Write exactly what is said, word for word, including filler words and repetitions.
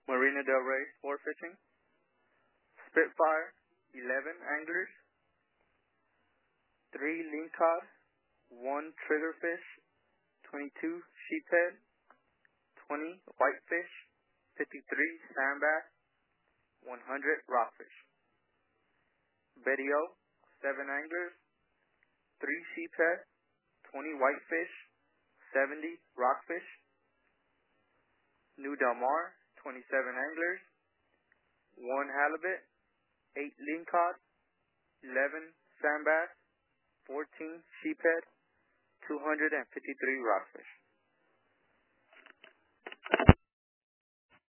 Marina Del Rey Sport Fishing. Spitfire, eleven anglers, three lingcod, one triggerfish, twenty-two sheephead, twenty whitefish, fifty-three sandbass, one hundred rockfish. Betty O, seven anglers, three sheephead, twenty whitefish, seventy rockfish. New Del Mar, twenty-seven anglers, one halibut, eight lingcod, eleven sandbass, fourteen sheephead, two hundred fifty-three rockfish.